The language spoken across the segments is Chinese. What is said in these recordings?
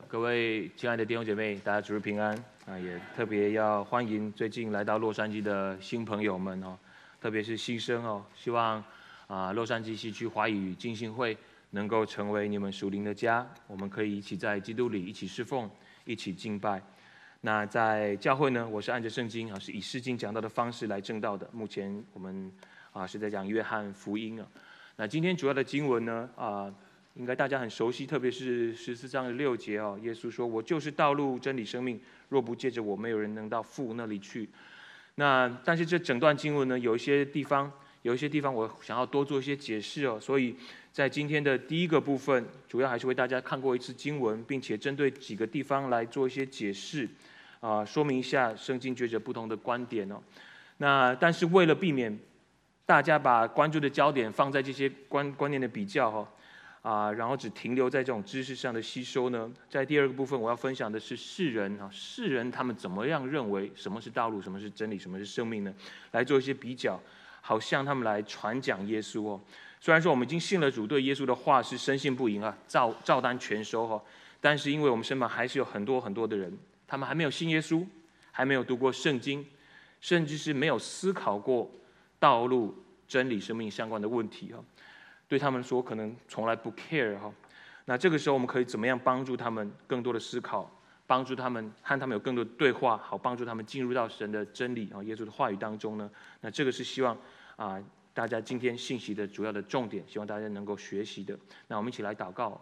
各位亲爱的弟兄姐妹，大家主日平安啊！也特别要欢迎最近来到洛杉矶的新朋友们哦，特别是新生哦。希望洛杉矶西区华语浸信会能够成为你们属灵的家，我们可以一起在基督里一起侍奉，一起敬拜。那在教会呢，我是按着圣经是以诗经讲到的方式来证道的。目前我们是在讲约翰福音啊。那今天主要的经文呢应该大家很熟悉，特别是14章的6节哦。耶稣说：“我就是道路、真理、生命，若不借着我，没有人能到父那里去。”但是这整段经文呢，有一些地方我想要多做一些解释哦。所以在今天的第一个部分，主要还是为大家看过一次经文，并且针对几个地方来做一些解释说明一下圣经学者不同的观点哦。但是为了避免大家把关注的焦点放在这些观念的比较然后只停留在这种知识上的吸收呢，在第二个部分我要分享的是世人他们怎么样认为什么是道路，什么是真理，什么是生命呢？来做一些比较，好像他们来传讲耶稣哦。虽然说我们已经信了主，对耶稣的话是深信不疑照单全收但是因为我们身旁还是有很多很多的人，他们还没有信耶稣，还没有读过圣经，甚至是没有思考过道路、真理、生命相关的问题对他们说可能从来不 care 那这个时候我们可以怎么样帮助他们更多的思考，帮助他们和他们有更多的对话，好帮助他们进入到神的真理耶稣的话语当中呢？那这个是希望大家今天信息的主要的重点，希望大家能够学习的。那我们一起来祷告。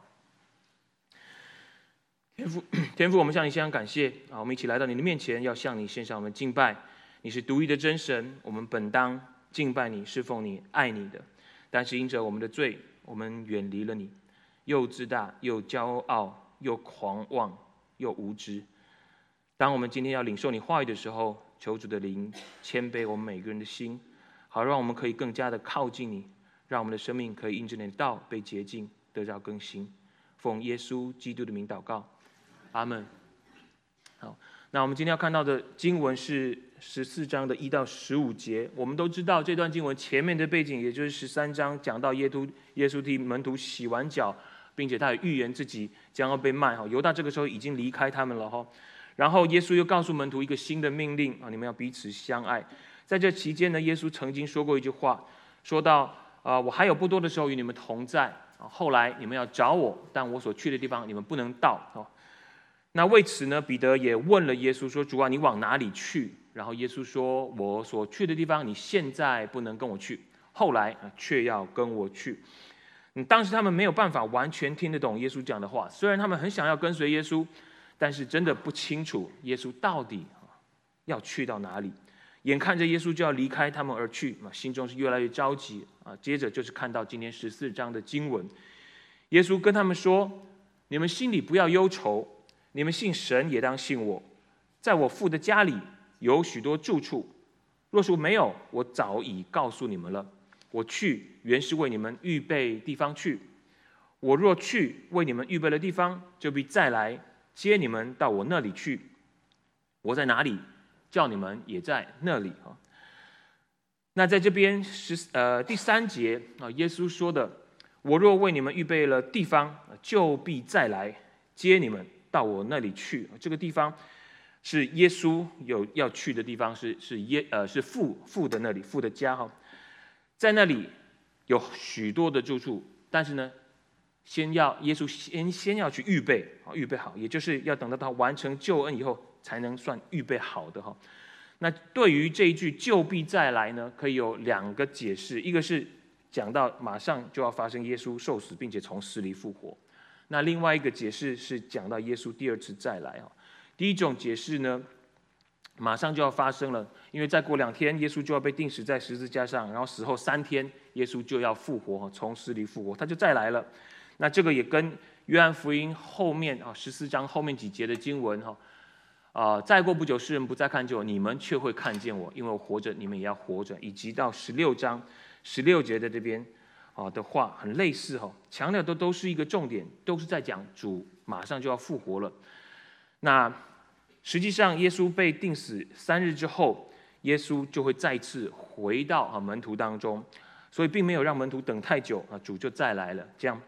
天父，我们向你献上感谢我们一起来到你的面前，要向你献上我们敬拜。你是独一的真神，我们本当敬拜你、侍奉你、爱你的。但是因着我们的罪，我们远离了你，又自大，又骄傲，又狂妄，又无知。当我们今天要领受你话语的时候，求主的灵谦卑我们每个人的心，好让我们可以更加的靠近你，让我们的生命可以因着你的道被洁净，得到更新。奉耶稣基督的名祷告，阿们。好，那我们今天要看到的经文是14章的1到15节。我们都知道这段经文前面的背景，也就是13章讲到耶稣替门徒洗完脚，并且他也预言自己将要被卖犹大这个时候已经离开他们了然后耶稣又告诉门徒一个新的命令你们要彼此相爱。在这期间呢，耶稣曾经说过一句话，说到我还有不多的时候与你们同在，后来你们要找我，但我所去的地方你们不能到那为此呢，彼得也问了耶稣说：“主啊，你往哪里去？”然后耶稣说：“我所去的地方，你现在不能跟我去，后来却要跟我去。”当时他们没有办法完全听得懂耶稣讲的话，虽然他们很想要跟随耶稣，但是真的不清楚耶稣到底要去到哪里。眼看着耶稣就要离开他们而去，心中是越来越着急接着就是看到今天14章的经文，耶稣跟他们说：“你们心里不要忧愁。你们信神也当信我，在我父的家里有许多住处，若是没有，我早已告诉你们了。我去原是为你们预备地方去。我若去为你们预备了地方，就必再来接你们到我那里去。我在哪里，叫你们也在那里那在这边第3节耶稣说的：“我若为你们预备了地方，就必再来接你们到我那里去。”这个地方是耶稣要去的地方，是父的那里，父的家在那里有许多的住处，但是呢，耶稣先要去预备好，也就是要等到他完成救恩以后，才能算预备好的那对于这一句“就必再来”呢，可以有2个解释，一个是讲到马上就要发生耶稣受死，并且从死里复活。那另外一个解释是讲到耶稣第2次再来第一种解释呢，马上就要发生了，因为再过2天，耶稣就要被钉死在十字架上，然后死后3天，耶稣就要复活从死里复活，他就再来了。那这个也跟约翰福音后面14章后面几节的经文再过不久，世人不再看见我，你们却会看见我，因为我活着，你们也要活着。以及到16章16节的这边的话很类似强调的都是一个重点，都是在讲主马上就要复活了。那实际上耶稣被钉死3日之后，耶稣就会再次回到门徒当中，所以并没有让门徒等太久主就再来了，这样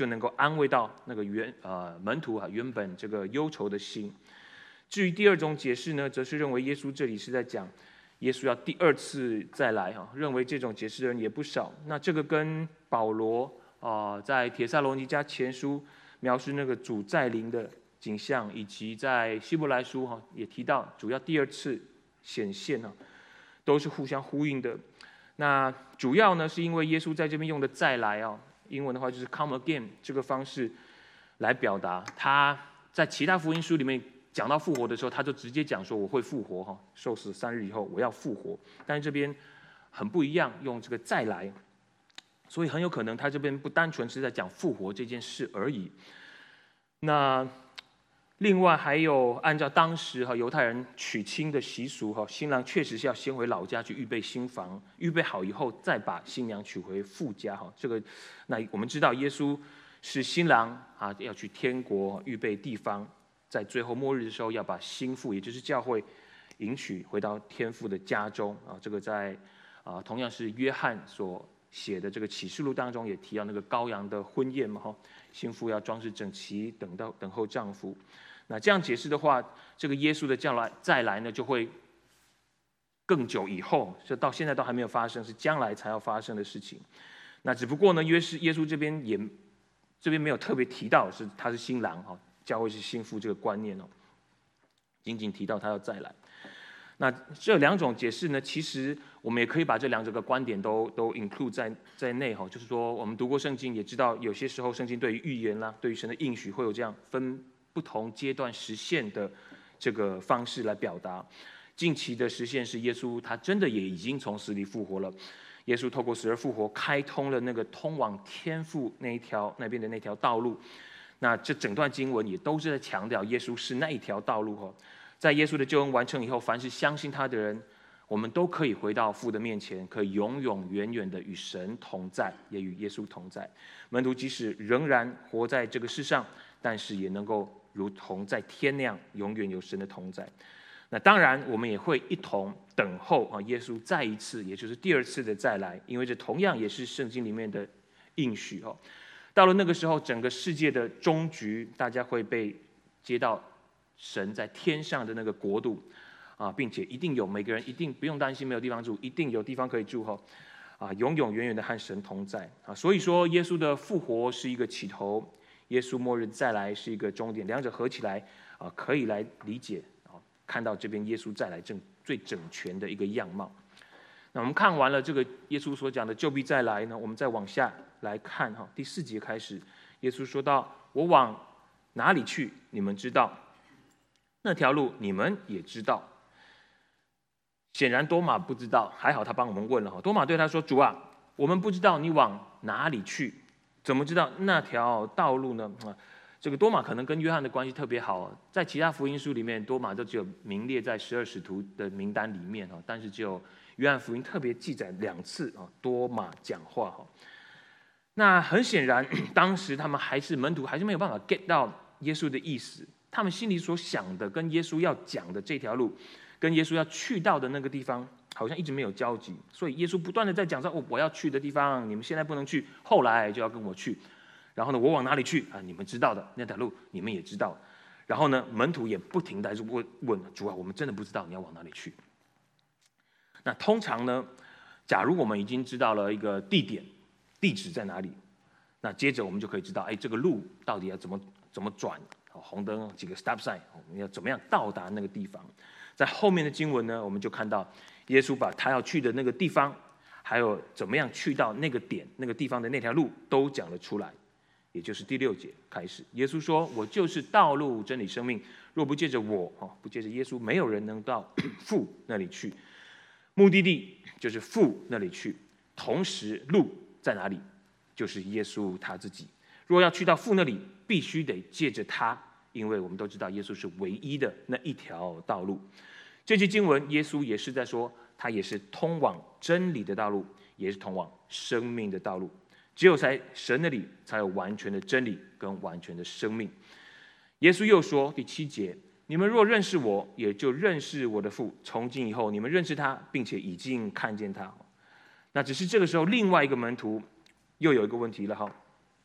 就能够安慰到那个门徒原本这个忧愁的心。至于第二种解释呢，则是认为耶稣这里是在讲耶稣要第二次再来认为这种解释的人也不少。那这个跟保罗在帖撒罗尼迦前书描述那个主再临的景象，以及在希伯来书也提到主要第二次显现都是互相呼应的。那主要呢是因为耶稣在这边用的再来英文的话就是 come again 这个方式来表达。他在其他福音书里面讲到复活的时候，他就直接讲说我会复活受死3日以后我要复活。但是这边很不一样，用这个再来，所以很有可能他这边不单纯是在讲复活这件事而已。那另外还有按照当时犹太人娶亲的习俗新郎确实是要先回老家去预备新房，预备好以后再把新娘娶回父家这个那我们知道耶稣是新郎要去天国预备地方，在最后末日的时候要把新妇也就是教会迎娶回到天父的家中这个在同样是约翰所写的这个启示录当中也提到那个羔羊的婚宴嘛新妇要装饰整齐等候丈夫。那这样解释的话，这个耶稣的再来呢就会更久以后，这到现在都还没有发生，是将来才要发生的事情。那只不过呢耶稣这边没有特别提到他是新郎教会是新妇这个观念仅仅提到他要再来。那这两种解释呢，其实我们也可以把这两个观点都 include 在内就是说我们读过圣经也知道，有些时候圣经对于预言啦，对于神的应许会有这样分不同阶段实现的这个方式来表达。近期的实现是耶稣他真的也已经从死里复活了，耶稣透过死而复活开通了那个通往天父那边的那条道路。那这整段经文也都是在强调耶稣是那一条道路在耶稣的救恩完成以后，凡是相信他的人，我们都可以回到父的面前，可以永永远远的与神同在，也与耶稣同在。门徒即使仍然活在这个世上，但是也能够如同在天那样永远有神的同在。那当然我们也会一同等候耶稣再一次也就是第二次的再来，因为这同样也是圣经里面的应许到了那个时候，整个世界的终局，大家会被接到神在天上的那个国度并且一定有每个人一定不用担心没有地方住，一定有地方可以住永永远远的和神同在所以说耶稣的复活是一个起头，耶稣末日再来是一个终点，两者合起来可以来理解看到这边耶稣再来最整全的一个样貌。那我们看完了这个耶稣所讲的救必再来呢，我们再往下来看第4节开始，耶稣说到我往哪里去你们知道，那条路你们也知道。显然多马不知道，还好他帮我们问了多马对他说主啊，我们不知道你往哪里去，怎么知道那条道路呢这个多马可能跟约翰的关系特别好在其他福音书里面多马都只有名列在12使徒的名单里面但是只有约翰福音特别记载2次多马讲话那很显然当时他们门徒还是没有办法 get 到耶稣的意思，他们心里所想的跟耶稣要讲的这条路，跟耶稣要去到的那个地方好像一直没有交集，所以耶稣不断的在讲说我要去的地方你们现在不能去，后来就要跟我去，然后呢我往哪里去你们知道的，那条路你们也知道，然后呢门徒也不停的问主啊，我们真的不知道你要往哪里去。那通常呢，假如我们已经知道了一个地址在哪里，那接着我们就可以知道这个路到底要怎么转，红灯几个 stop sign， 我们要怎么样到达那个地方。在后面的经文呢，我们就看到耶稣把他要去的那个地方，还有怎么样去到那个点那个地方的那条路都讲了出来。也就是第6节开始，耶稣说我就是道路真理生命，若不借着我不借着耶稣，没有人能到父那里去。目的地就是父那里去，同时路在哪里，就是耶稣他自己。若要去到父那里，必须得借着他，因为我们都知道耶稣是唯一的那一条道路。这句经文耶稣也是在说他也是通往真理的道路，也是通往生命的道路，只有在神那里才有完全的真理跟完全的生命。耶稣又说第7节，你们若认识我，也就认识我的父，从今以后你们认识他，并且已经看见他。那只是这个时候另外一个门徒又有一个问题了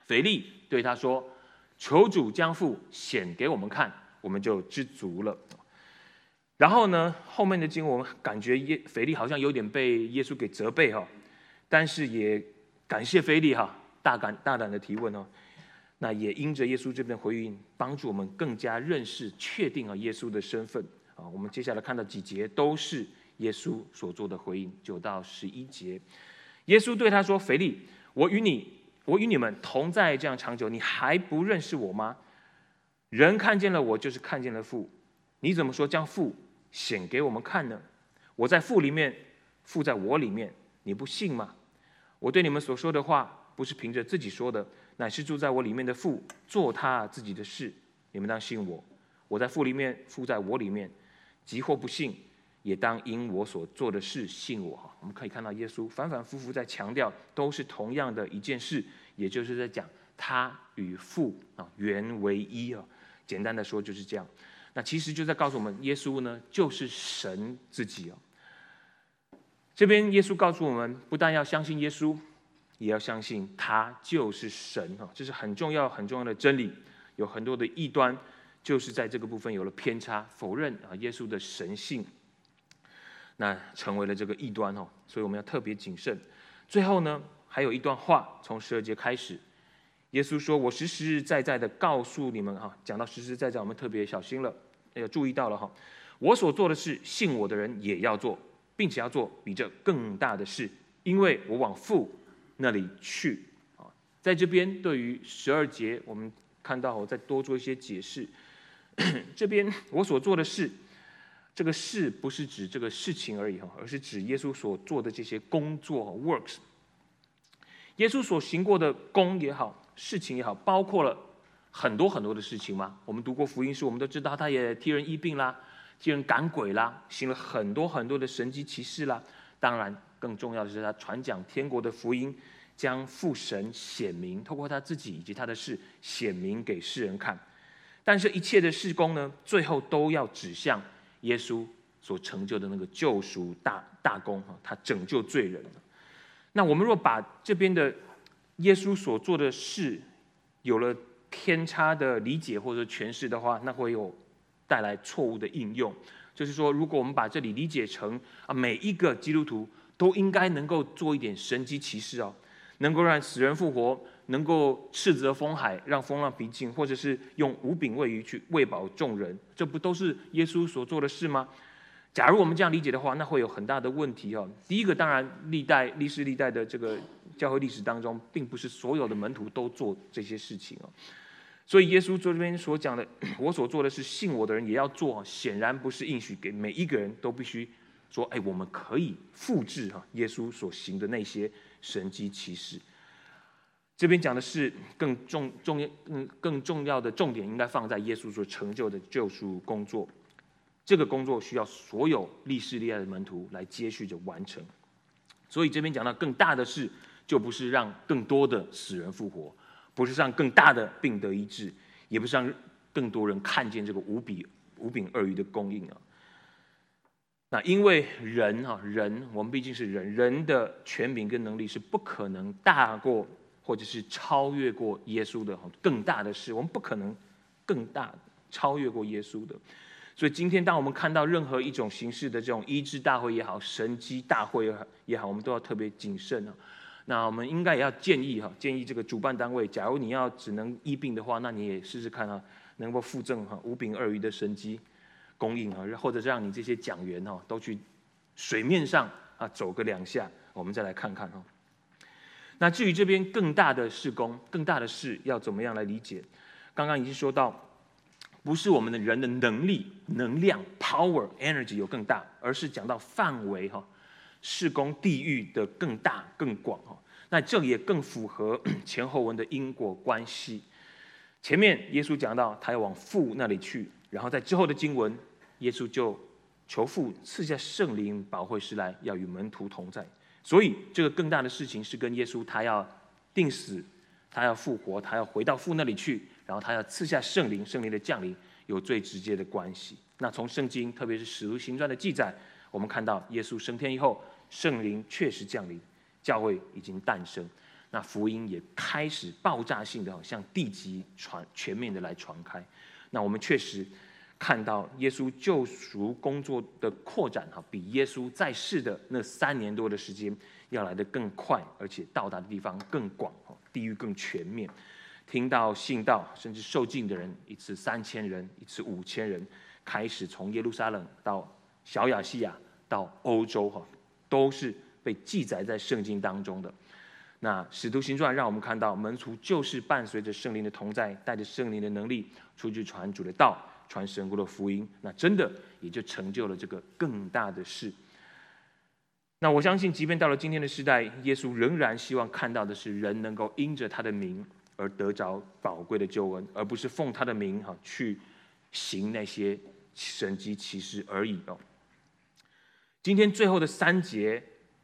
腓利对他说：“求主将父显给我们看，我们就知足了。”然后呢，后面的经文我们感觉腓利好像有点被耶稣给责备哈，但是也感谢腓利哈，大胆的提问哦。那也因着耶稣这边的回应，帮助我们更加认识、确定耶稣的身份啊。我们接下来看到几节都是耶稣所做的回应，9到11节。耶稣对他说：“腓利，我与你们同在这样长久，你还不认识我吗？人看见了我，就是看见了父。你怎么说将父显给我们看呢？我在父里面，父在我里面，你不信吗？我对你们所说的话，不是凭着自己说的，乃是住在我里面的父做他自己的事。你们当信我。我在父里面，父在我里面。即或不信，也当因我所做的事信我。”我们可以看到耶稣反反复复在强调，都是同样的一件事，也就是在讲他与父原为一啊。简单的说就是这样。那其实就在告诉我们，耶稣呢就是神自己哦。这边耶稣告诉我们，不但要相信耶稣，也要相信他就是神啊，这是很重要很重要的真理。有很多的异端，就是在这个部分有了偏差，否认耶稣的神性。那成为了这个异端哦，所以我们要特别谨慎。最后呢，还有一段话，从12节开始，耶稣说：“我实实在在的告诉你们哈，讲到实实在在，我们特别小心了，要注意到了哈。我所做的事，信我的人也要做，并且要做比这更大的事，因为我往父那里去。”在这边对于12节，我们看到我再多做一些解释。这边我所做的事。这个事不是指这个事情而已，而是指耶稣所做的这些工作 works。耶稣所行过的功也好，事情也好，包括了很多很多的事情嘛。我们读过福音书，我们都知道他也替人医病啦，替人赶鬼啦，行了很多很多的神迹奇事啦。当然，更重要的是他传讲天国的福音，将父神显明，透过他自己以及他的事显明给世人看。但是，一切的事工呢，最后都要指向耶稣所成就的那个救赎大功，他拯救罪人。那我们若把这边的耶稣所做的事有了偏差的理解或者诠释的话，那会有带来错误的应用。就是说，如果我们把这里理解成每一个基督徒都应该能够做一点神迹奇事能够让死人复活，能够斥责风海，让风浪平静，或者是用5饼喂鱼去喂饱众人，这不都是耶稣所做的事吗？假如我们这样理解的话，那会有很大的问题第一个，当然历世历代的这个教会历史当中，并不是所有的门徒都做这些事情所以耶稣这边所讲的，我所做的是信我的人也要做，显然不是应许给每一个人都必须说，我们可以复制耶稣所行的那些神迹奇事。这边讲的是更重要的重点，应该放在耶稣所成就的救赎工作。这个工作需要所有历世历代的门徒来接续着完成。所以这边讲到更大的事，就不是让更多的死人复活，不是让更大的病得医治，也不是让更多人看见这个5饼2鱼的供应那因为人我们毕竟是人的权柄跟能力是不可能大过或者是超越过耶稣的更大的事，我们不可能更大超越过耶稣的。所以今天当我们看到任何一种形式的这种医治大会也好，神迹大会也好，我们都要特别谨慎那我们应该也要建议这个主办单位，假如你要只能医病的话，那你也试试看能够附赠5饼2鱼的神迹供应或者是让你这些讲员都去水面上走个2下，我们再来看看那至于这边更大的事工、更大的事要怎么样来理解？刚刚已经说到，不是我们的人的能力、能量 （power、energy） 有更大，而是讲到范围事工地域的更大、更广那这也更符合前后文的因果关系。前面耶稣讲到他要往父那里去，然后在之后的经文，耶稣就求父赐下圣灵保惠师来，要与门徒同在。所以这个更大的事情是跟耶稣他要定死，他要复活，他要回到父那里去，然后他要赐下圣灵的降临有最直接的关系。那从圣经特别是使徒行传的记载，我们看到耶稣升天以后，圣灵确实降临，教会已经诞生。 那福音也开始爆炸性的向地极全面的来传开。那我们确实看到耶稣救赎工作的扩展比耶稣在世的那3年多的时间要来得更快，而且到达的地方更广，地域更全面。听到信道甚至受浸的人，一次3000人，一次5000人，开始从耶路撒冷到小亚细亚到欧洲，都是被记载在圣经当中的。那使徒行传让我们看到，门徒就是伴随着圣灵的同在，带着圣灵的能力出去传主的道，传神国的福音。那真的也就成就了这个更大的事。那我相信，即便到了今天的时代，耶稣仍然希望看到的是人能够因着他的名而得着宝贵的救恩，而不是奉他的名去行那些神迹奇事而已。今天最后的3节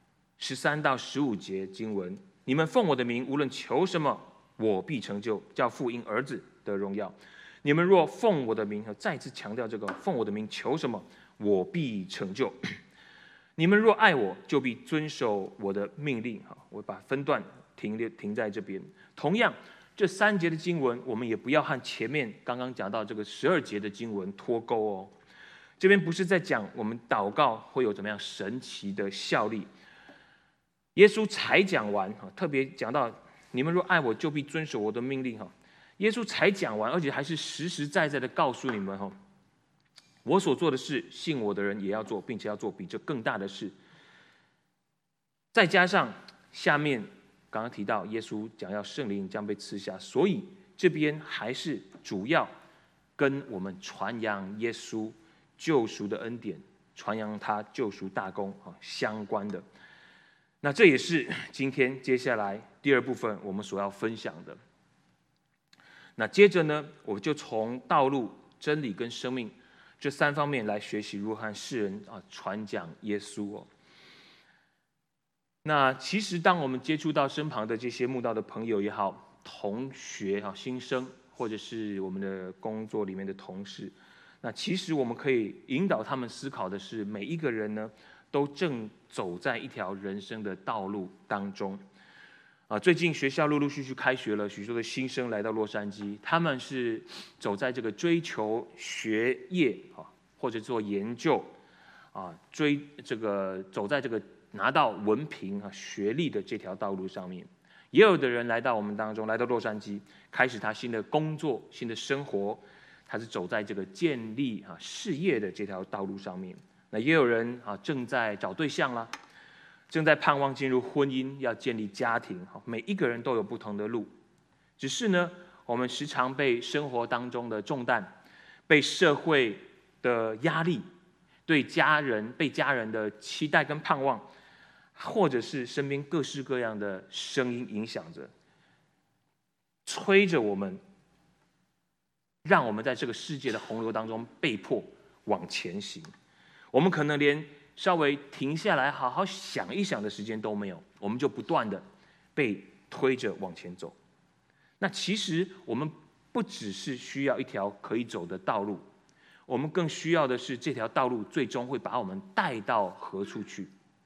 13到15节经文，你们奉我的名无论求什么，我必成就，叫父因儿子得荣耀。你们若奉我的名，再次强调这个奉我的名求什么，我必成就。你们若爱我，就必遵守我的命令。我把分段停在这边。同样，这3节的经文，我们也不要和前面刚刚讲到这个12节的经文脱钩哦。这边不是在讲我们祷告会有怎么样神奇的效力。耶稣才讲完，特别讲到你们若爱我，就必遵守我的命令。耶稣才讲完，而且还是实实在在的告诉你们，我所做的事，信我的人也要做，并且要做比这更大的事。再加上下面刚刚提到，耶稣讲要圣灵将被赐下，所以这边还是主要跟我们传扬耶稣救赎的恩典，传扬他救赎大功相关的。那这也是今天接下来第2部分我们所要分享的。那接着呢，我就从道路、真理跟生命这3方面来学习如何和世人传讲耶稣。那其实当我们接触到身旁的这些慕道的朋友也好，同学新生，或者是我们的工作里面的同事，那其实我们可以引导他们思考的是，每一个人呢都正走在一条人生的道路当中。最近学校陆陆续续开学了，许多的新生来到洛杉矶，他们是走在这个追求学业或者做研究走在这个拿到文凭学历的这条道路上面。也有的人来到我们当中，来到洛杉矶，开始他新的工作、新的生活，他是走在这个建立事业的这条道路上面。那也有人正在找对象啦，正在盼望进入婚姻，要建立家庭。每一个人都有不同的路，只是呢，我们时常被生活当中的重担、被社会的压力、被家人的期待跟盼望，或者是身边各式各样的声音影响着，催着我们，让我们在这个世界的洪流当中被迫往前行。我们可能连稍微停下来好好想一想的时间都没有，我们就不断的被推着往前走。那其实我们不只是需要一条可以走的道路，我们更需要的是这条道路最终会把我们带到何处去。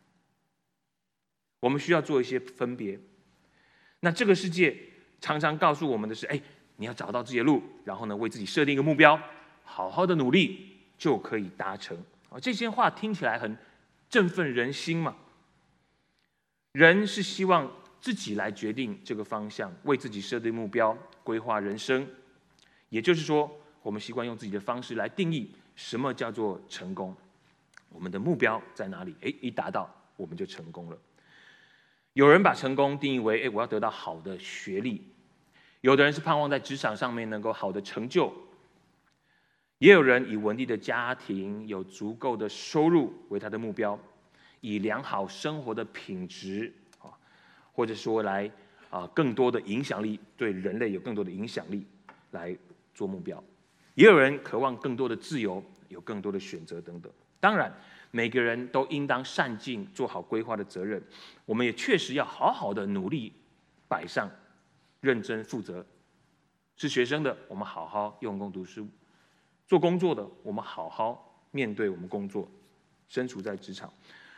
我们需要做一些分别。那这个世界常常告诉我们的是，你要找到自己的路，然后呢，为自己设定一个目标，好好的努力就可以达成。这些话听起来很振奋人心嘛。人是希望自己来决定这个方向，为自己设定目标，规划人生。也就是说，我们习惯用自己的方式来定义什么叫做成功。我们的目标在哪里？一达到，我们就成功了。有人把成功定义为，我要得到好的学历；有的人是盼望在职场上面能够好的成就；也有人以稳定的家庭、有足够的收入为他的目标，以良好生活的品质或者说来更多的影响力，对人类有更多的影响力来做目标。也有人渴望更多的自由，有更多的选择等等。当然，每个人都应当善尽做好规划的责任。我们也确实要好好的努力摆上，认真负责。是学生的，我们好好用功读书；做工作的，我们好好面对我们工作，身处在职场。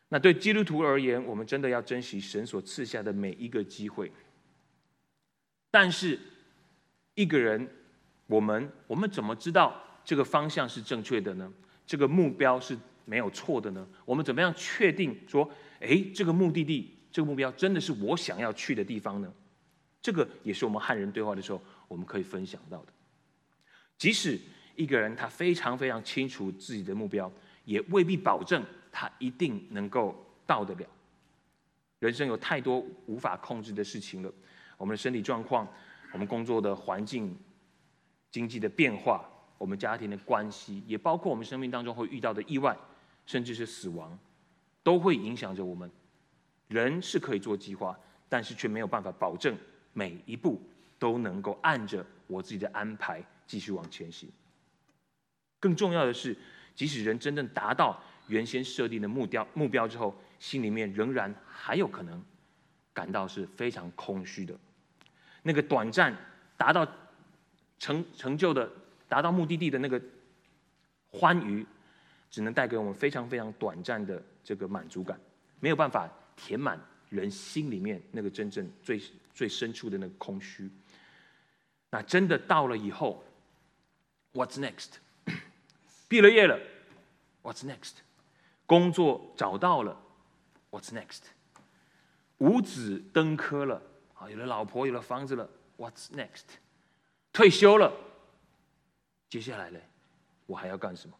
那对基督徒而言，我们真的要珍惜神所赐下的每一个机会。但是一个人，我们怎么知道这个方向是正确的呢？这个目标是没有错的呢？我们怎么样确定说，这个目的地、这个目标真的是我想要去的地方呢？这个也是我们和人对话的时候，我们可以分享到的。即使一个人他非常非常清楚自己的目标，也未必保证他一定能够到得了。人生有太多无法控制的事情了，我们的身体状况，我们工作的环境、经济的变化，我们家庭的关系，也包括我们生命当中会遇到的意外，甚至是死亡，都会影响着我们。人是可以做计划，但是却没有办法保证每一步都能够按着我自己的安排继续往前行。更重要的是，即使人真正达到原先设定的目标之后，心里面仍然还有可能感到是非常空虚的。那个短暂达到成就的、达到目的地的那个欢愉，只能带给我们非常非常短暂的这个满足感，没有办法填满人心里面那个真正最深处的那个空虚。那真的到了以后 ，What's next？ 毕了业了 ，What's next？ 工作找到了 ，What's next？ 五子登科了，有了老婆，有了房子了 ，What's next？ 退休了，接下来呢，我还要干什么？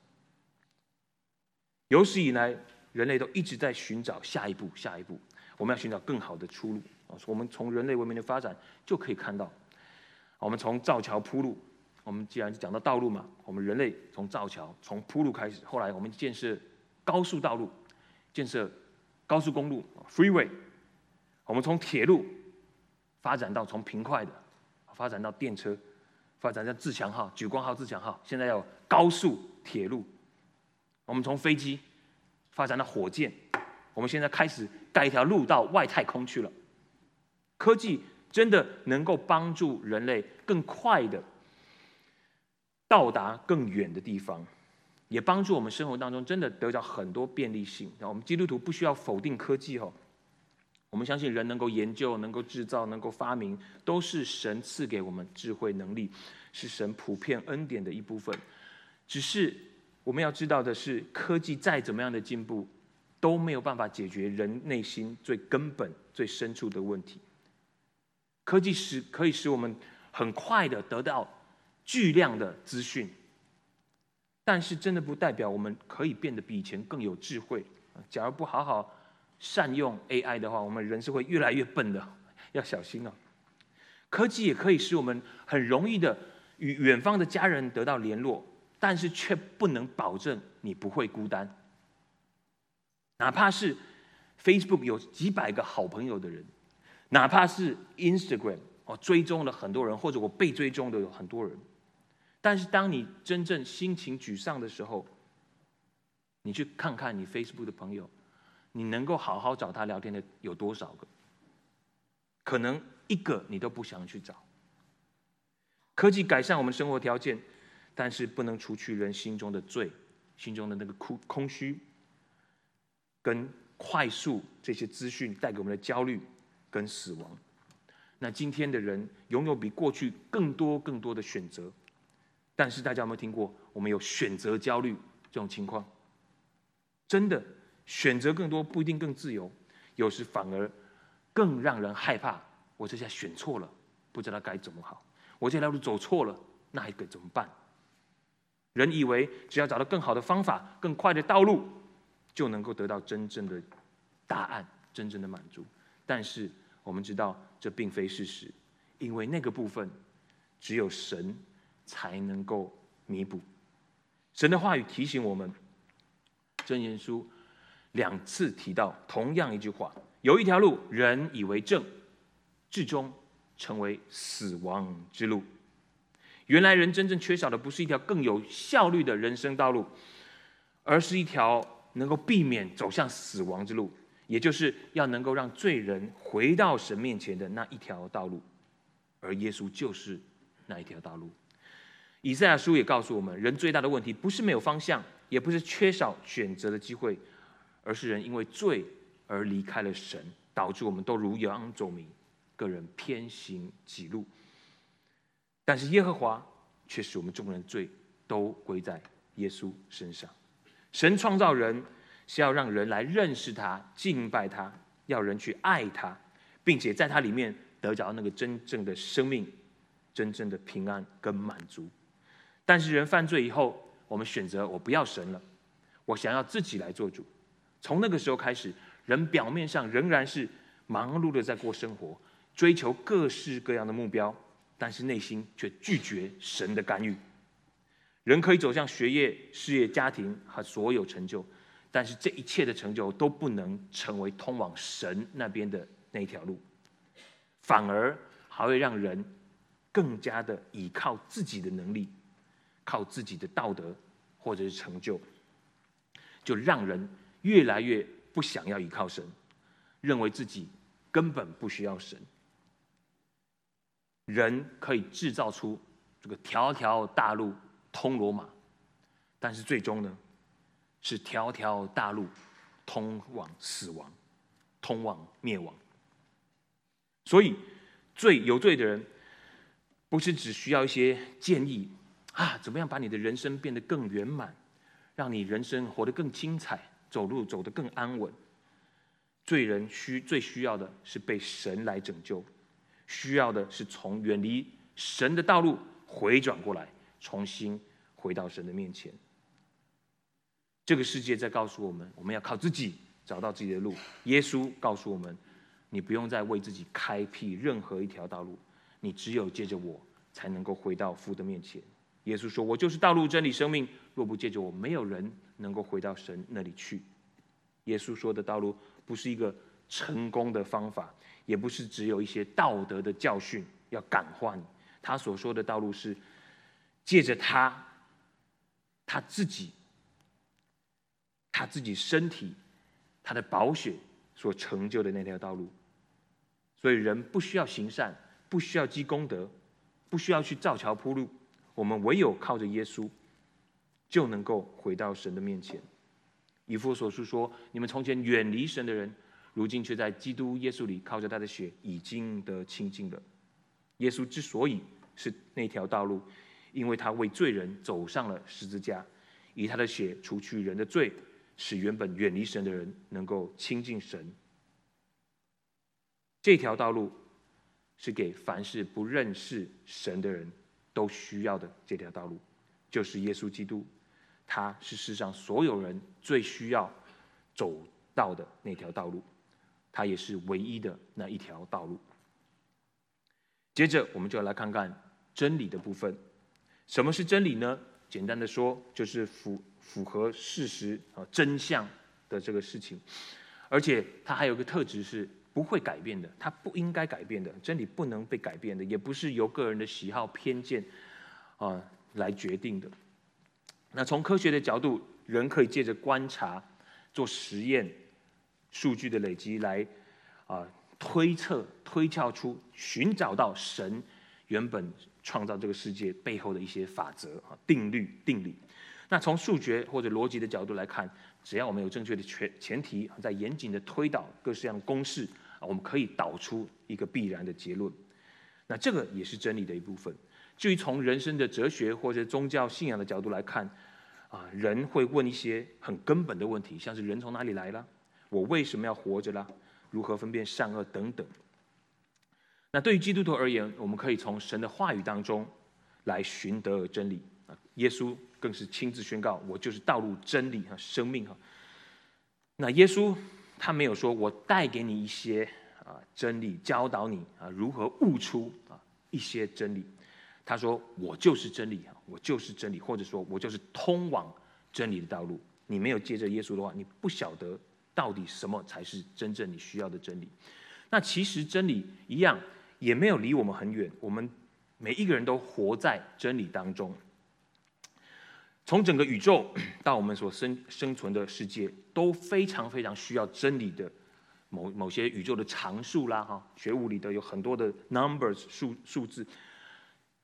有史以来，人类都一直在寻找下一步，我们要寻找更好的出路。我们从人类文明的发展就可以看到，我们从造桥铺路，我们既然讲到道路嘛，我们人类从造桥、从铺路开始，后来我们建设高速道路，建设高速公路 （freeway）， 我们从铁路发展到从平快的，发展到电车，发展到自强号、莒光号、自强号，现在要有高速铁路。我们从飞机发展到火箭，我们现在开始盖一条路到外太空去了。科技真的能够帮助人类更快的到达更远的地方，也帮助我们生活当中真的得到很多便利性。我们基督徒不需要否定科技哦，我们相信人能够研究、能够制造、能够发明，都是神赐给我们智慧能力，是神普遍恩典的一部分。只是我们要知道的是，科技再怎么样的进步，都没有办法解决人内心最根本、最深处的问题。科技可以使我们很快的得到巨量的资讯，但是真的不代表我们可以变得比以前更有智慧。假如不好好善用 AI 的话，我们人是会越来越笨的，要小心哦。科技也可以使我们很容易的与远方的家人得到联络，但是却不能保证你不会孤单。哪怕是 Facebook 有几百个好朋友的人，哪怕是 Instagram 追踪了很多人，或者我被追踪的有很多人，但是当你真正心情沮丧的时候，你去看看你 Facebook 的朋友，你能够好好找他聊天的有多少个？可能一个你都不想去找。科技改善我们生活条件，但是不能除去人心中的罪，心中的那个空虚，跟快速这些资讯带给我们的焦虑跟死亡。那今天的人拥有比过去更多的选择，但是大家有没有听过我们有选择焦虑这种情况？真的选择更多不一定更自由，有时反而更让人害怕。我这下选错了，不知道该怎么好。我这条路走错了，那还该怎么办？人以为只要找到更好的方法、更快的道路，就能够得到真正的答案、真正的满足。但是我们知道这并非事实，因为那个部分只有神才能够弥补。神的话语提醒我们，箴言书2次提到同样一句话：有一条路，人以为正，至终成为死亡之路。原来人真正缺少的不是一条更有效率的人生道路，而是一条能够避免走向死亡之路，也就是要能够让罪人回到神面前的那一条道路。而耶稣就是那一条道路。以赛亚书也告诉我们，人最大的问题不是没有方向，也不是缺少选择的机会， 而是人因为罪而离开了神，导致我们都如羊走迷，个人偏行己路。但是耶和华却使我们众人罪都归在耶稣身上。神创造人是要让人来认识他、敬拜他，要人去爱他，并且在他里面得着那个真正的生命、真正的平安跟满足。但是人犯罪以后，我们选择我不要神了，我想要自己来做主。从那个时候开始，人表面上仍然是忙碌的在过生活，追求各式各样的目标，但是内心却拒绝神的干预。人可以走向学业、事业、家庭和所有成就，但是这一切的成就都不能成为通往神那边的那一条路，反而还会让人更加的依靠自己的能力，靠自己的道德或者是成就，就让人越来越不想要依靠神，认为自己根本不需要神。人可以制造出这个条条大路通罗马，但是最终呢，是条条大路通往死亡，通往灭亡。所以有罪的人不是只需要一些建议啊，怎么样把你的人生变得更圆满，让你人生活得更精彩，走路走得更安稳。罪人最需要的是被神来拯救，需要的是从远离神的道路回转过来，重新回到神的面前。这个世界在告诉我们，我们要靠自己找到自己的路。耶稣告诉我们，你不用再为自己开辟任何一条道路，你只有借着我才能够回到父的面前。耶稣说，我就是道路真理生命，若不借着我，没有人能够回到神那里去。耶稣说的道路不是一个成功的方法，也不是只有一些道德的教训要感化你。他所说的道路是借着他自己身体他的宝血所成就的那条道路。所以人不需要行善，不需要积功德，不需要去造桥铺路，我们唯有靠着耶稣就能够回到神的面前。以弗所书说，你们从前远离神的人，如今却在基督耶稣里靠着他的血已经得清净了。耶稣之所以是那条道路，因为他为罪人走上了十字架，以他的血除去人的罪，使原本远离神的人能够亲近神。这条道路是给凡是不认识神的人都需要的，这条道路就是耶稣基督，他是世上所有人最需要走到的那条道路，他也是唯一的那一条道路。接着我们就来看看真理的部分。什么是真理呢？简单的说，就是符合事实真相的这个事情，而且它还有个特质是不会改变的，它不应该改变的，真理不能被改变的，也不是由个人的喜好偏见来决定的。那从科学的角度，人可以借着观察、做实验、数据的累积来推测、推敲出、寻找到神原本创造这个世界背后的一些法则、定律、定理。那从数学或者逻辑的角度来看，只要我们有正确的前提，在严谨的推导各式各样的公式，我们可以导出一个必然的结论。那这个也是真理的一部分。至于从人生的哲学或者宗教信仰的角度来看，人会问一些很根本的问题，像是人从哪里来啦，我为什么要活着啦，如何分辨善恶等等。那对于基督徒而言，我们可以从神的话语当中来寻得真理。耶稣更是亲自宣告，我就是道路、真理和生命。那耶稣他没有说我带给你一些真理，教导你如何悟出一些真理。他说我就是真理，我就是真理，或者说我就是通往真理的道路。你没有借着耶稣的话，你不晓得到底什么才是真正你需要的真理。那其实真理一样也没有离我们很远，我们每一个人都活在真理当中。从整个宇宙到我们所生存的世界，都非常非常需要真理的某些宇宙的常数啦，学物理的有很多的 numbers 数字，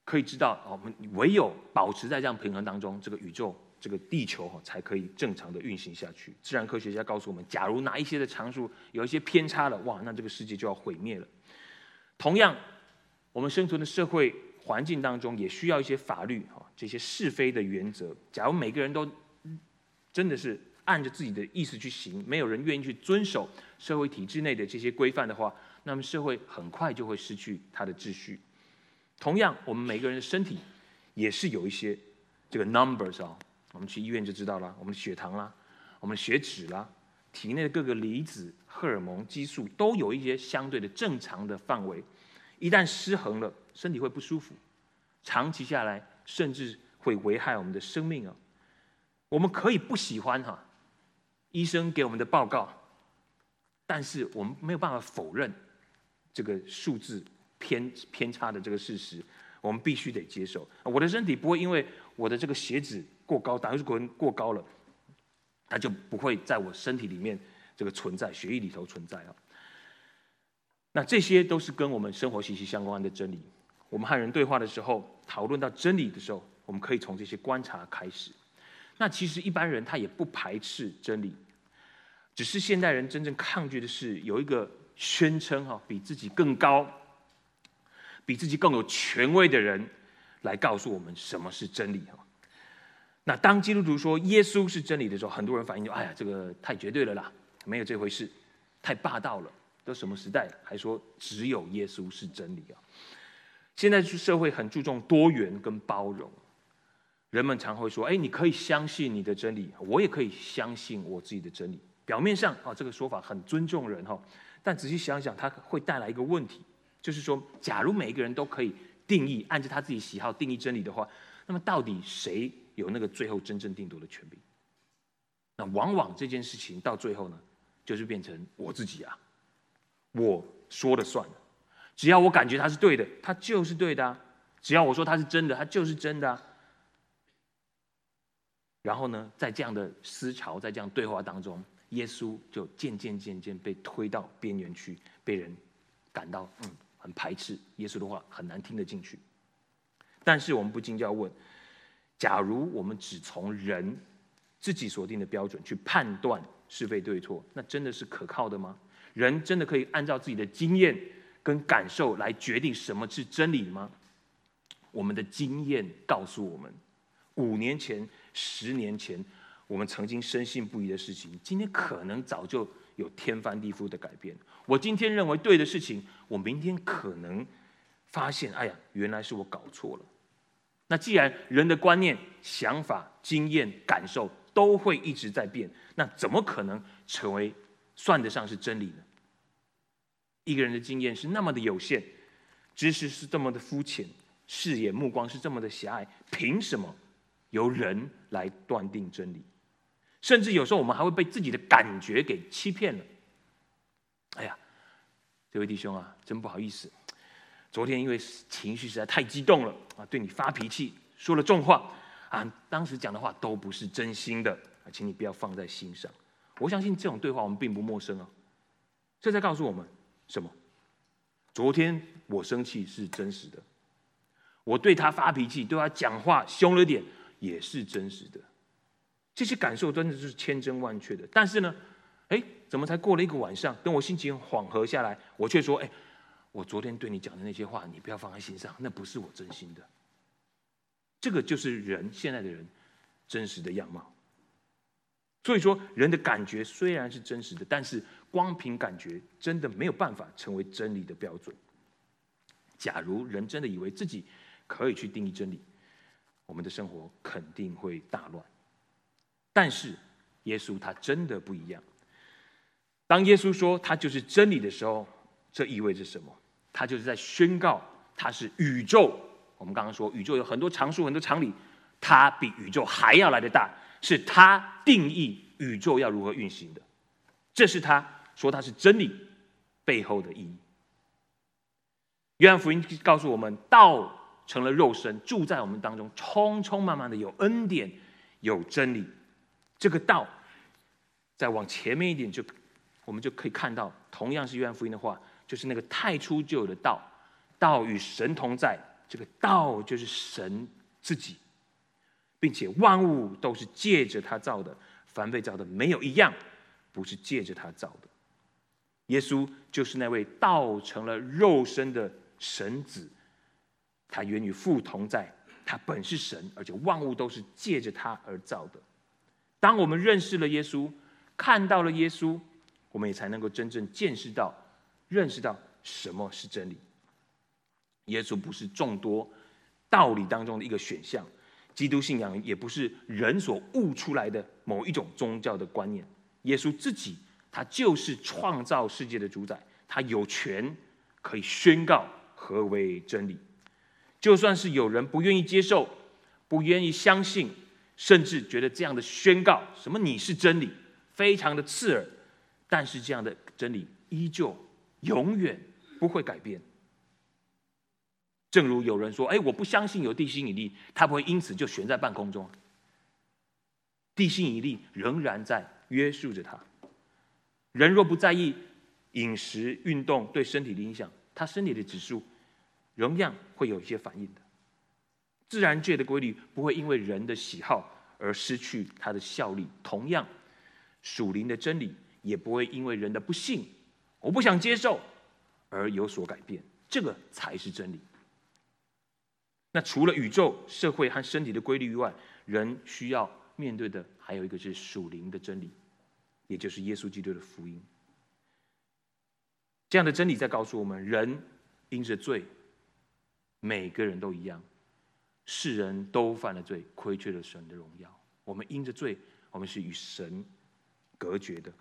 可以知道，我们唯有保持在这样平衡当中，这个宇宙、这个地球才可以正常的运行下去。自然科学家告诉我们，假如哪一些的常数有一些偏差了，哇，那这个世界就要毁灭了。同样，我们生存的社会环境当中也需要一些法律，这些是非的原则。假如每个人都真的是按着自己的意思去行，没有人愿意去遵守社会体制内的这些规范的话，那么社会很快就会失去它的秩序。同样，我们每个人的身体也是有一些这个 numbers 我们去医院就知道了，我们的血糖啦，我们的血脂啦，体内的各个离子、荷尔蒙、激素都有一些相对的正常的范围。一旦失衡了，身体会不舒服，长期下来甚至会危害我们的生命啊。我们可以不喜欢医生给我们的报告，但是我们没有办法否认这个数字偏差的这个事实，我们必须得接受。我的身体不会因为我的这个血脂过高，胆固醇过高了，它就不会在我身体里面这个存在，血液里头存在啊。那这些都是跟我们生活息息相关的真理。我们和人对话的时候，讨论到真理的时候，我们可以从这些观察开始。那其实一般人他也不排斥真理，只是现代人真正抗拒的是有一个宣称比自己更高、比自己更有权威的人来告诉我们什么是真理。那当基督徒说耶稣是真理的时候，很多人反应就：哎呀，这个太绝对了啦，没有这回事，太霸道了。都什么时代了，还说只有耶稣是真理啊？现在社会很注重多元跟包容，人们常会说：哎，你可以相信你的真理，我也可以相信我自己的真理。表面上这个说法很尊重人但仔细想想，它会带来一个问题，就是说，假如每一个人都可以定义，按照他自己喜好定义真理的话，那么到底谁有那个最后真正定夺的权柄？那往往这件事情到最后呢，就是变成我自己啊，我说了算，只要我感觉它是对的，它就是对的啊；只要我说它是真的，它就是真的啊。然后呢，在这样的思潮，在这样对话当中，耶稣就渐渐被推到边缘去，被人感到很排斥，耶稣的话很难听得进去。但是我们不禁就要问：假如我们只从人自己所定的标准去判断是非对错，那真的是可靠的吗？人真的可以按照自己的经验跟感受来决定什么是真理吗？我们的经验告诉我们，5年前、10年前，我们曾经深信不疑的事情，今天可能早就有天翻地覆的改变。我今天认为对的事情，我明天可能发现，哎呀，原来是我搞错了。那既然人的观念、想法、经验、感受都会一直在变，那怎么可能成为算得上是真理呢？一个人的经验是那么的有限，知识是这么的肤浅，视野目光是这么的狭隘，凭什么由人来断定真理？甚至有时候我们还会被自己的感觉给欺骗了。哎呀，这位弟兄啊，真不好意思，昨天因为情绪实在太激动了对你发脾气，说了重话当时讲的话都不是真心的请你不要放在心上。我相信这种对话我们并不陌生这在告诉我们什么？昨天我生气是真实的，我对他发脾气，对他讲话凶了点也是真实的。这些感受真的是千真万确的。但是呢，怎么才过了一个晚上，等我心情缓和下来，我却说：我昨天对你讲的那些话，你不要放在心上，那不是我真心的。这个就是现在的人真实的样貌。所以说，人的感觉虽然是真实的，但是光凭感觉真的没有办法成为真理的标准。假如人真的以为自己可以去定义真理，我们的生活肯定会大乱。但是耶稣他真的不一样。当耶稣说他就是真理的时候，这意味着什么？他就是在宣告他是宇宙。我们刚刚说宇宙有很多常数、很多常理，他比宇宙还要来得大，是他定义宇宙要如何运行的。这是他说他是真理背后的意义。约翰福音告诉我们，道成了肉身，住在我们当中，充充满满的有恩典，有真理。这个道再往前面一点，我们就可以看到，同样是约翰福音的话，就是那个太初就有的道，道与神同在， 这个道就是神自己，并且万物都是借着他造的，凡被造的没有一样不是借着他造的。耶稣就是那位道成了肉身的神子，他原与父同在，他本是神，而且万物都是借着他而造的。当我们认识了耶稣，看到了耶稣，我们也才能够真正见识到、认识到什么是真理。耶稣不是众多道理当中的一个选项，基督信仰也不是人所悟出来的某一种宗教的观念。耶稣自己，他就是创造世界的主宰，他有权可以宣告何为真理。就算是有人不愿意接受、不愿意相信，甚至觉得这样的宣告，什么你是真理，非常的刺耳，但是这样的真理依旧永远不会改变。正如有人说，我不相信有地心引力，他不会因此就悬在半空中。地心引力仍然在约束着他。人若不在意饮食、运动对身体的影响，他身体的指数仍然会有一些反应的。自然界的规律不会因为人的喜好而失去它的效力，同样，属灵的真理也不会因为人的不信、我不想接受而有所改变。这个才是真理。那除了宇宙、社会和身体的规律以外，人需要面对的还有一个是属灵的真理，也就是耶稣基督的福音。这样的真理在告诉我们，人因着罪，每个人都一样，世人都犯了罪，亏缺了神的荣耀。我们因着罪，我们是与神隔绝的。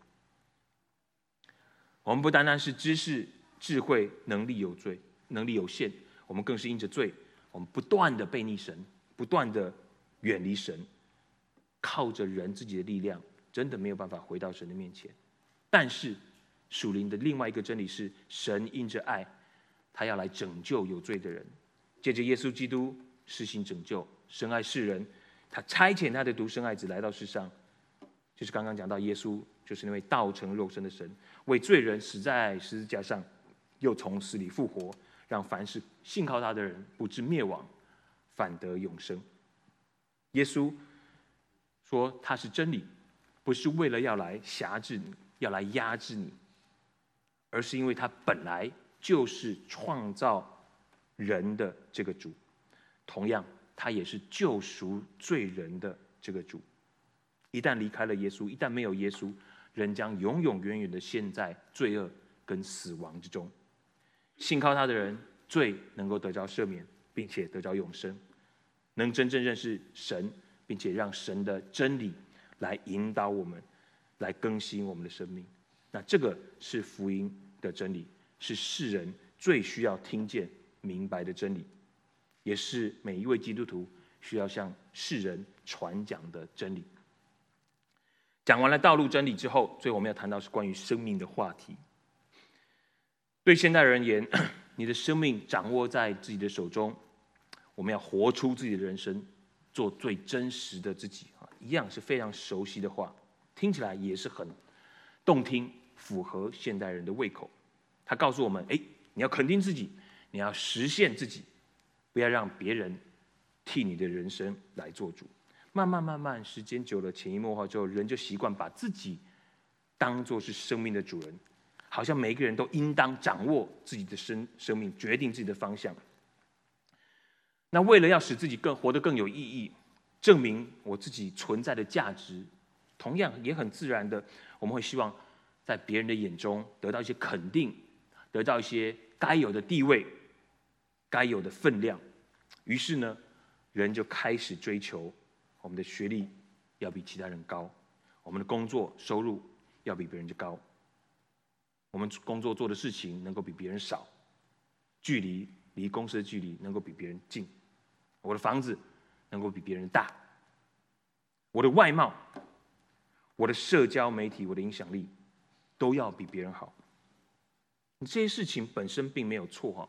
我们不单单是知识、智慧、能力有限，我们更是因着罪，我们不断的背逆神，不断的远离神，靠着人自己的力量，真的没有办法回到神的面前。但是属灵的另外一个真理是，神因着爱，他要来拯救有罪的人，借着耶稣基督施行拯救，深爱世人，他差遣他的独生爱子来到世上，就是刚刚讲到耶稣就是那位道成肉身的神，为罪人死在十字架上，又从死里复活，让凡是信靠他的人不至灭亡，反得永生。耶稣说他是真理，不是为了要来辖制你，要来压制你，而是因为他本来就是创造人的这个主，同样他也是救赎罪人的这个主。一旦离开了耶稣，一旦没有耶稣，人将永永远远的陷在罪恶跟死亡之中。信靠他的人，罪能够得着赦免，并且得着永生，能真正认识神，并且让神的真理来引导我们，来更新我们的生命。那这个是福音的真理，是世人最需要听见明白的真理，也是每一位基督徒需要向世人传讲的真理。讲完了道路真理之后，最后我们要谈到是关于生命的话题。对现代人而言，你的生命掌握在自己的手中，我们要活出自己的人生，做最真实的自己，一样是非常熟悉的话，听起来也是很动听，符合现代人的胃口。他告诉我们，你要肯定自己，你要实现自己，不要让别人替你的人生来做主。慢慢，时间久了，潜移默化之后，人就习惯把自己当作是生命的主人，好像每一个人都应当掌握自己的生命，决定自己的方向。那为了要使自己活得更有意义，证明我自己存在的价值，同样也很自然的，我们会希望在别人的眼中得到一些肯定，得到一些该有的地位，该有的分量。于是呢，人就开始追求我们的学历要比其他人高，我们的工作收入要比别人高，我们工作做的事情能够比别人少，离公司的距离能够比别人近，我的房子能够比别人大，我的外貌、我的社交媒体、我的影响力都要比别人好。这些事情本身并没有错，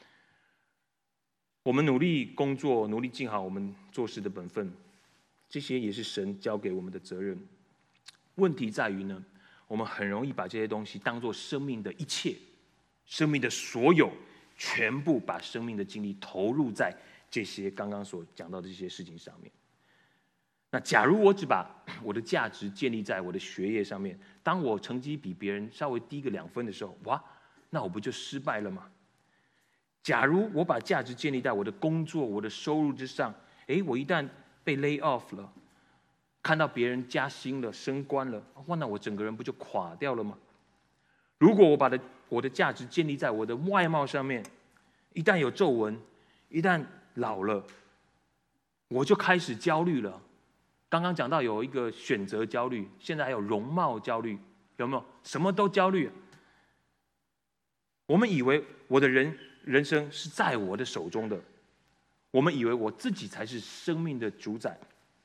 我们努力工作，努力尽好我们做事的本分，这些也是神交给我们的责任。问题在于呢，我们很容易把这些东西当作生命的一切，生命的所有， 全部把生命的精力投入在这些刚刚所讲到的这些事情上面。那假如我只把我的价值建立在我的学业上面，当我成绩比别人稍微低个2分的时候，哇，那我不就失败了吗？假如我把价值建立在我的工作、我的收入之上，我一旦被 lay off 了，看到别人加薪了、升官了，哇，那我整个人不就垮掉了吗？如果我把我的价值建立在我的外貌上面，一旦有皱纹，一旦老了，我就开始焦虑了。刚刚讲到有一个选择焦虑，现在还有容貌焦虑，有没有？什么都焦虑。我们以为我的人生是在我的手中的，我们以为我自己才是生命的主宰，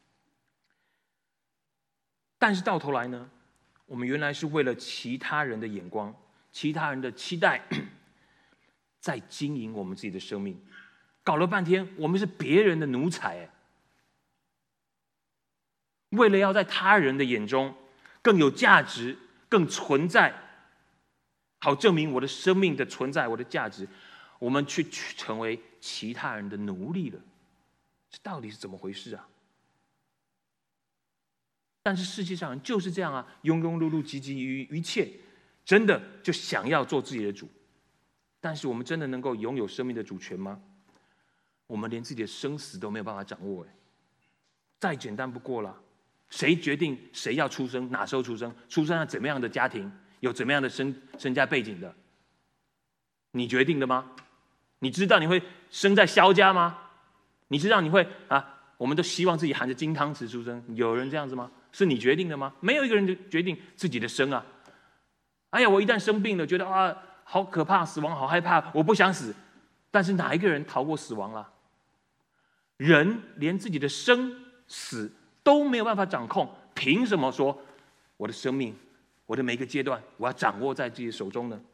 但是到头来呢，我们原来是为了其他人的眼光、其他人的期待，在经营我们自己的生命，搞了半天，我们是别人的奴才。为了要在他人的眼中更有价值、更存在，好证明我的生命的存在、我的价值，我们去成为其他人的奴隶了。这到底是怎么回事啊？但是世界上人就是这样啊，庸庸碌碌、汲汲于一切，真的就想要做自己的主。但是我们真的能够拥有生命的主权吗？我们连自己的生死都没有办法掌握。再简单不过了。谁决定谁要出生，哪时候出生，出生在怎么样的家庭，有怎么样的身家背景的？你决定的吗？你知道你会生在萧家吗？你知道你会我们都希望自己含着金汤匙出生，有人这样子吗？是你决定的吗？没有一个人就决定自己的生啊！哎呀，我一旦生病了，觉得好可怕，死亡好害怕，我不想死。但是哪一个人逃过死亡了？人连自己的生死都没有办法掌控，凭什么说我的生命、我的每一个阶段，我要掌握在自己手中呢？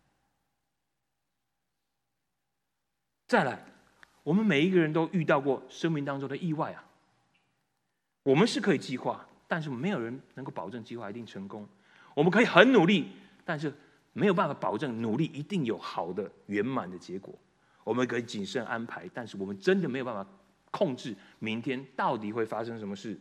再来，我们每一个人都遇到过生命当中的意外啊。我们是可以计划，但是没有人能够保证计划一定成功。我们可以很努力，但是没有办法保证努力一定有好的圆满的结果。我们可以谨慎安排，但是我们真的没有办法控制明天到底会发生什么事。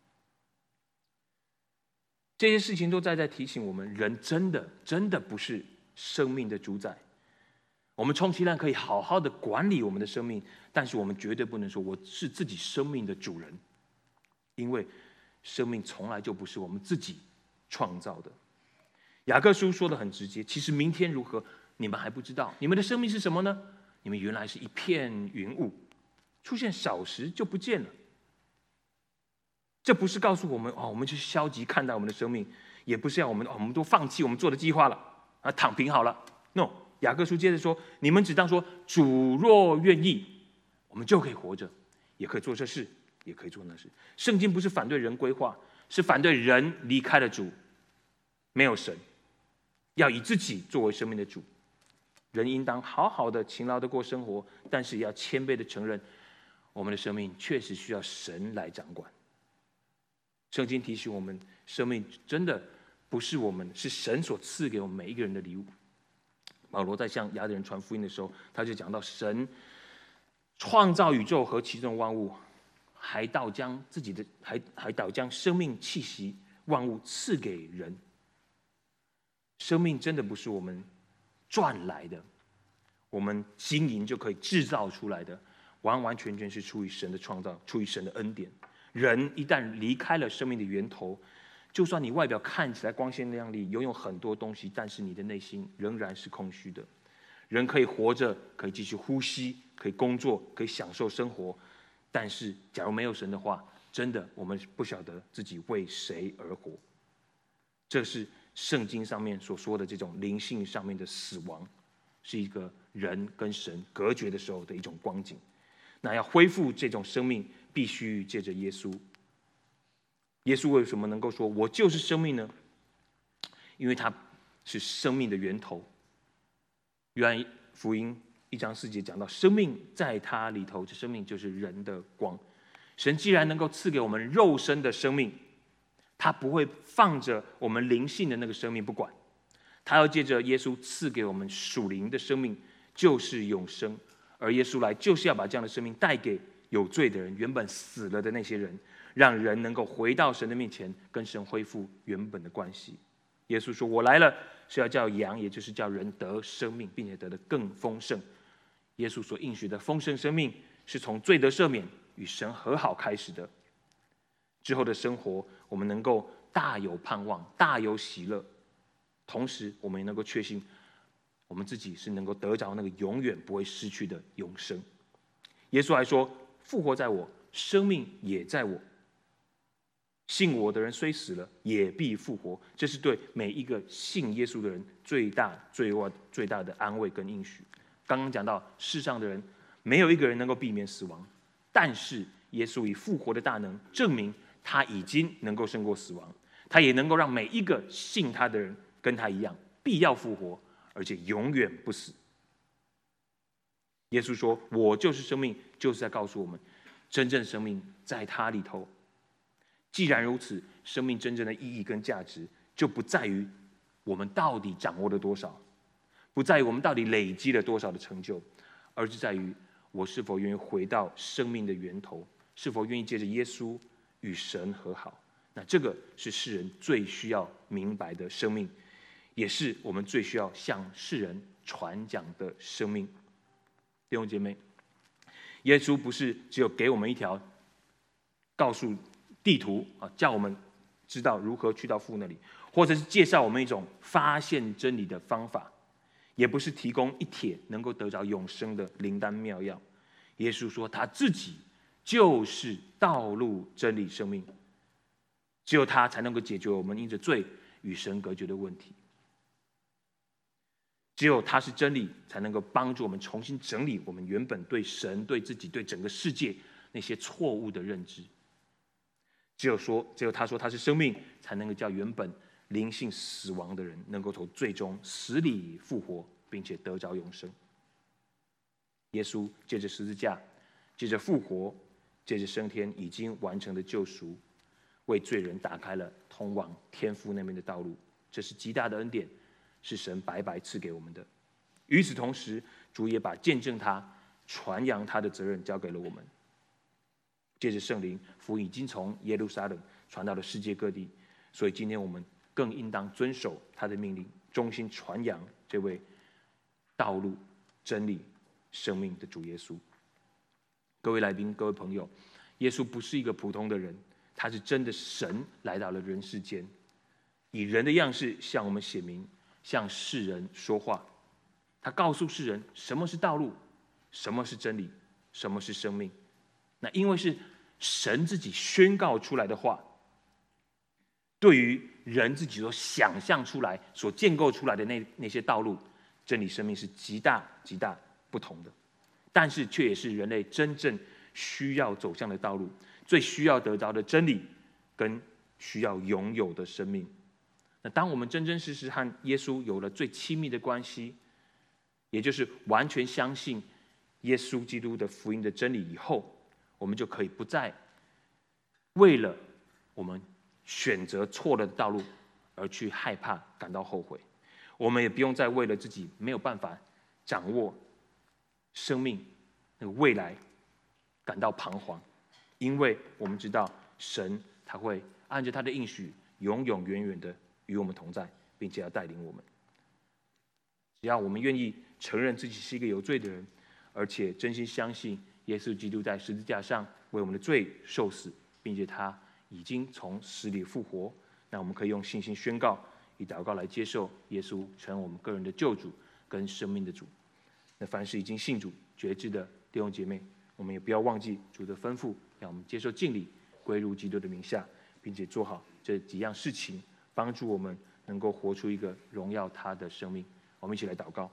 这些事情都在提醒我们，人真的不是生命的主宰。我们充其量可以好好的管理我们的生命，但是我们绝对不能说我是自己生命的主人，因为生命从来就不是我们自己创造的。雅各书说得很直接，其实明天如何你们还不知道。你们的生命是什么呢？你们原来是一片云雾，出现少时就不见了。这不是告诉我们我们去消极看待我们的生命，也不是要我们都放弃我们做的计划了躺平好了。 No， 雅各书接着说，你们只当说主若愿意，我们就可以活着，也可以做这事，也可以做那事。圣经不是反对人规划，是反对人离开了主，没有神，要以自己作为生命的主。人应当好好的勤劳的过生活，但是也要谦卑的承认，我们的生命确实需要神来掌管。圣经提醒我们，生命真的不是我们，是神所赐给我们每一个人的礼物。保罗在向亚得人传福音的时候，他就讲到，神创造宇宙和其中的万物，还倒将生命气息万物赐给人。生命真的不是我们赚来的，我们经营就可以制造出来的，完完全全是出于神的创造，出于神的恩典。人一旦离开了生命的源头，就算你外表看起来光鲜亮丽，拥有很多东西，但是你的内心仍然是空虚的。人可以活着，可以继续呼吸，可以工作，可以享受生活，但是假如没有神的话，真的我们不晓得自己为谁而活。这是圣经上面所说的这种灵性上面的死亡，是一个人跟神隔绝的时候的一种光景。那要恢复这种生命，必须借着耶稣。耶稣为什么能够说我就是生命呢？因为他是生命的源头。约翰福音1章4节讲到，生命在他里头，这生命就是人的光。神既然能够赐给我们肉身的生命，他不会放着我们灵性的那个生命不管，他要借着耶稣赐给我们属灵的生命， 就是永生，而耶稣来就是要把这样的生命带给有罪的人，原本死了的那些人，让人能够回到神的面前，跟神恢复原本的关系。耶稣说：“我来了，是要叫羊，也就是叫人得生命，并且得的更丰盛。”耶稣所应许的丰盛生命，是从罪得赦免、与神和好开始的。之后的生活，我们能够大有盼望，大有喜乐，同时我们也能够确信，我们自己是能够得着那个永远不会失去的永生。耶稣还说：“复活在我，生命也在我。信我的人虽死了，也必复活。”这是对每一个信耶稣的人最大的安慰跟应许。刚刚讲到，世上的人没有一个人能够避免死亡，但是耶稣以复活的大能证明他已经能够胜过死亡，他也能够让每一个信他的人跟他一样，必要复活，而且永远不死。耶稣说：“我就是生命”，就是在告诉我们，真正的生命在他里头。既然如此，生命真正的意义跟价值，就不在于我们到底掌握了多少，不在于我们到底累积了多少的成就，而是在于我是否愿意回到生命的源头，是否愿意借着耶稣与神和好。那这个是世人最需要明白的生命，也是我们最需要向世人传讲的生命。弟兄姐妹，耶稣不是只有给我们一条告诉地图啊，叫我们知道如何去到父那里，或者是介绍我们一种发现真理的方法，也不是提供一帖能够得着永生的灵丹妙药。耶稣说他自己就是道路、真理、生命，只有他才能够解决我们因着罪与神隔绝的问题。只有他是真理，才能够帮助我们重新整理我们原本对神、对自己、对整个世界那些错误的认知。只有他说他是生命，才能够叫原本灵性死亡的人能够从最终死里复活，并且得着永生。耶稣借着十字架，借着复活，借着升天，已经完成的救赎，为罪人打开了通往天父那边的道路。这是极大的恩典，是神白白赐给我们的。与此同时，主也把见证他、传扬他的责任交给了我们。借着圣灵，福音已经从耶路撒冷传到了世界各地，所以今天我们更应当遵守他的命令，忠心传扬这位道路、真理、生命的主耶稣。各位来宾，各位朋友，耶稣不是一个普通的人，他是真的神来到了人世间，以人的样式向我们显明，向世人说话。他告诉世人什么是道路，什么是真理，什么是生命。那因为是神自己宣告出来的话，对于人自己所想象出来、所建构出来的那些道路、真理、生命是极大极大不同的，但是却也是人类真正需要走向的道路，最需要得着的真理跟需要拥有的生命。那当我们真真实实和耶稣有了最亲密的关系，也就是完全相信耶稣基督的福音的真理以后，我们就可以不再为了我们选择错了的道路而去害怕、感到后悔。我们也不用再为了自己没有办法掌握生命那个未来感到彷徨，因为我们知道神他会按着他的应许，永永远远的与我们同在，并且要带领我们。只要我们愿意承认自己是一个有罪的人，而且真心相信耶稣基督在十字架上为我们的罪受死，并且他已经从死里复活，那我们可以用信心宣告，以祷告来接受耶稣成为我们个人的救主跟生命的主。那凡是已经信主决志的弟兄姐妹，我们也不要忘记主的吩咐，让我们接受敬礼，归入基督的名下，并且做好这几样事情，帮助我们能够活出一个荣耀他的生命。我们一起来祷告。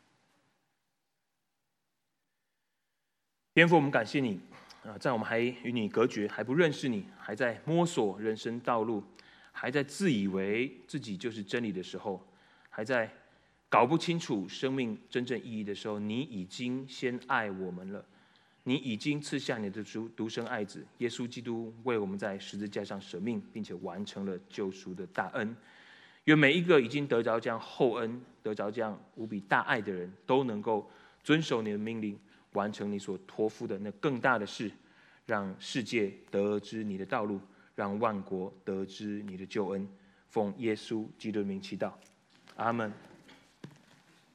天父，我们感谢你在我们还与你隔绝，还不认识你，还在摸索人生道路，还在自以为自己就是真理的时候，还在搞不清楚生命真正意义的时候，你已经先爱我们了。你已经赐下你的独生爱子耶稣基督，为我们在十字架上舍命，并且完成了救赎的大恩。愿每一个已经得着这样厚恩、得着这样无比大爱的人，都能够遵守你的命令，完成你所托付的那更大的事，让世界得知你的道路，让万国得知你的救恩。奉耶稣基督的名祈祷，阿门。